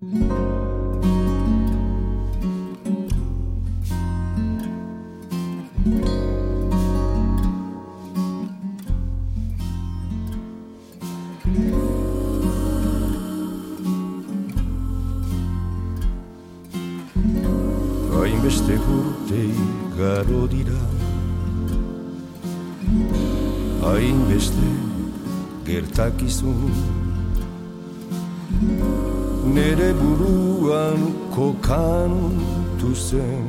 Hainbeste urte igaro dira, hainbeste gertakizun, nere buruan kokantu zen,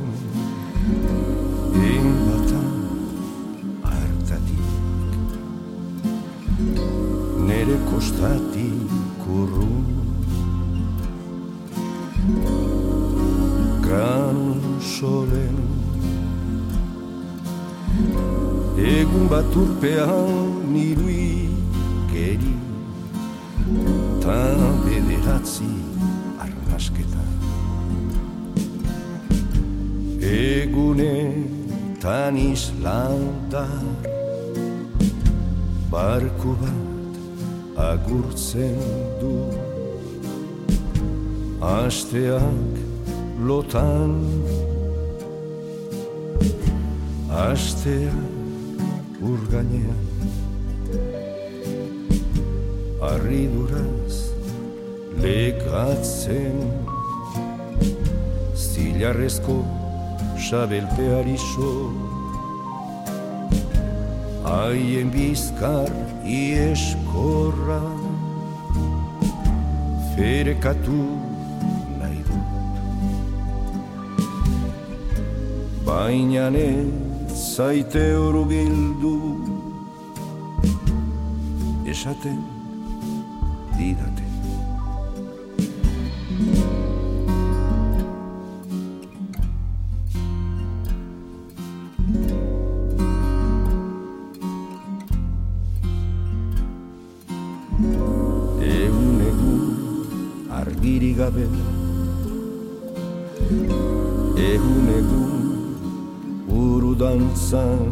batan hartatik, nere kostatik urrun, gran solen, egun bat urpean nirui geri, ta bederatzi arnasketa. Egunetan islandar, barku bat agurtzen du, asteak lotan, asteak urgainean, harriduraz legatzen, zilarrezko sabelpeari so, haien bizkar ieskorra, ferekatu nahi dut. Baina ez zaite hurbildu, esaten didate. Argirik gabe, egun uru dantzan,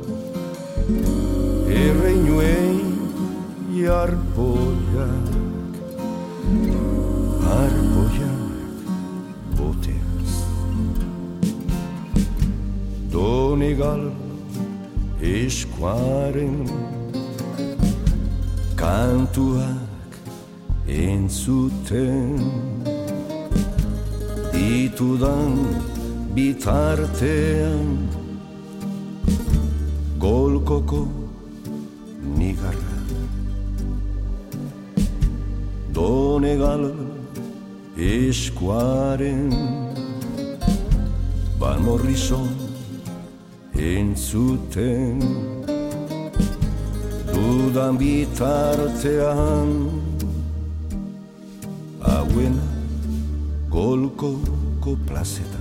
erreinuei arboiak boteaz. Donegal eskuaren kantuak entzuten, ditudan bitartean, golkoko nigarra. Donegal eskuaren Van Morrison entzuten, dudan bitartean, hauena golkoko plazetan.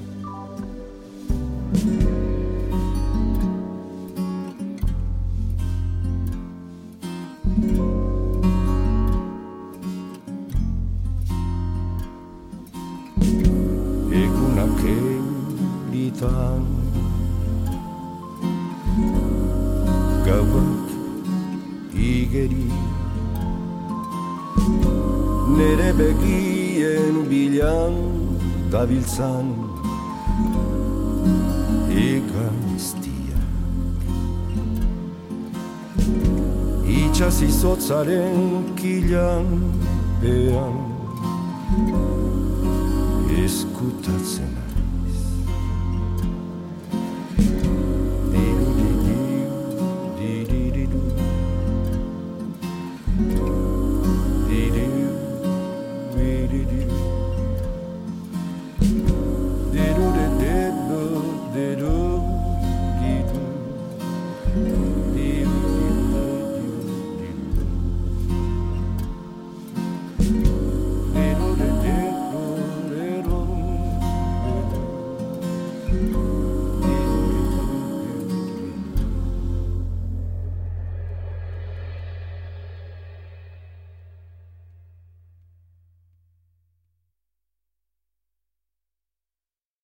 Egunak euritan, gauak igeri, nere begien bilan dabiltzan egaztiak. Itxas izotzaren kilan bean eskutatzen ari.